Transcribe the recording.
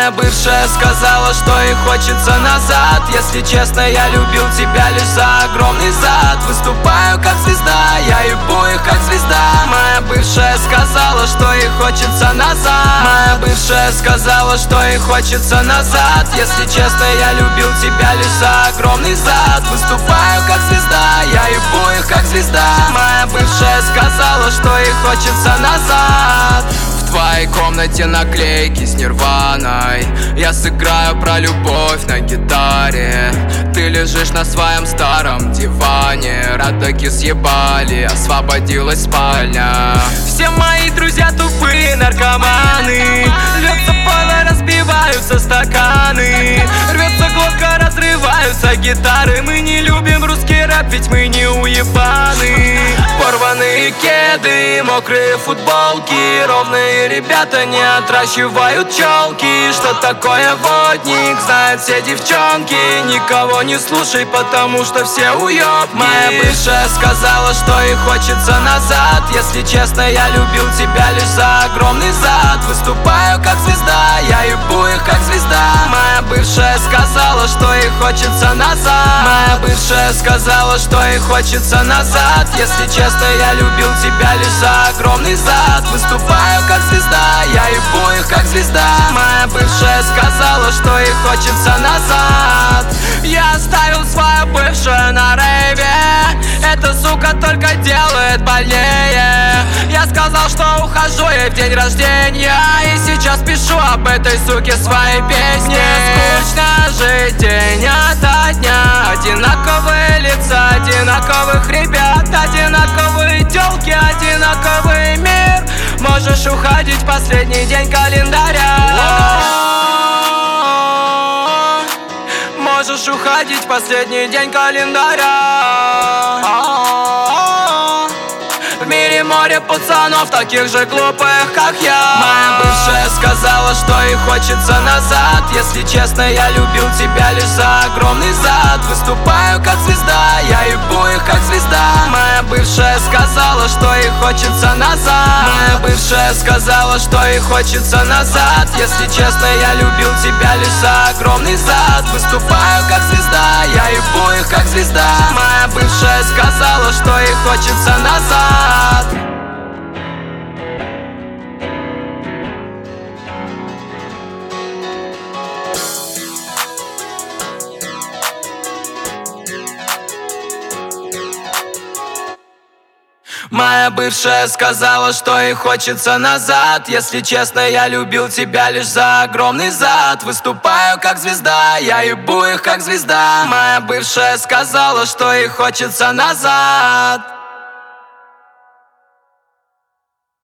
Моя бывшая сказала, что ей хочется назад. Если честно, я любил тебя лишь за огромный зад. Выступаю как звезда, я ебу их как звезда. Моя бывшая сказала, что ей хочется назад. Моя бывшая сказала, что ей хочется назад. Если честно, я любил тебя лишь за огромный зад. Выступаю как звезда, я ебу их как звезда. Моя бывшая сказала, что ей хочется назад. В твоей комнате наклейки с Нирваной. Я сыграю про любовь на гитаре. Ты лежишь на своем старом диване. Радоги съебали, освободилась спальня. Все мои друзья тупые наркоманы. Льется пола, разбиваются стаканы. Рвется глотка, разрываются гитары. Мы не любим русский рэп, ведь мы не уебаны. Порванные кеды, мокрые футболки. Ровные ребята не отращивают челки. Что такое водник, знают все девчонки. Никого не слушай, потому что все уёбки. Моя бывшая сказала, что ей хочется назад. Если честно, я любил тебя лишь за огромный зад. Выступаю как звезда, я ебу их как звезда. Моя бывшая сказала, что ей хочется назад. Моя бывшая сказала, что ей хочется назад. Если честно, я любил тебя лишь за огромный зад. Выступаю как звезда, я ебу их как звезда. Моя бывшая сказала, что ей хочется назад. Я оставил свою бывшую на рейве. Эта сука только делает больнее. Я сказал, что ухожу ей в день рождения. И сейчас пишу об этой суке свои песни. Скучно жить день ото дня. Одинаковые лица, одинаковых ребят. Одинаковые тёлки, одинаковый мир. Можешь уходить в последний день календаря. Можешь уходить в последний день календаря. В мире море пацанов, таких же глупых, как я. Моя бывшая сказала, что ей хочется назад. Если честно, я любил тебя лишь за огромный зад. Выступаю как звезда, я ебу их как звезда. Моя бывшая сказала, что ей хочется назад. Моя бывшая сказала, что ей хочется назад. Если честно, я любил тебя лишь за огромный зад. Выступаю как звезда, я ебу их как звезда. Моя бывшая сказала, что ей хочется назад. Моя бывшая сказала, что ей хочется назад. Если честно, я любил тебя лишь за огромный зад. Выступаю как звезда, я ебу их как звезда. Моя бывшая сказала, что ей хочется назад.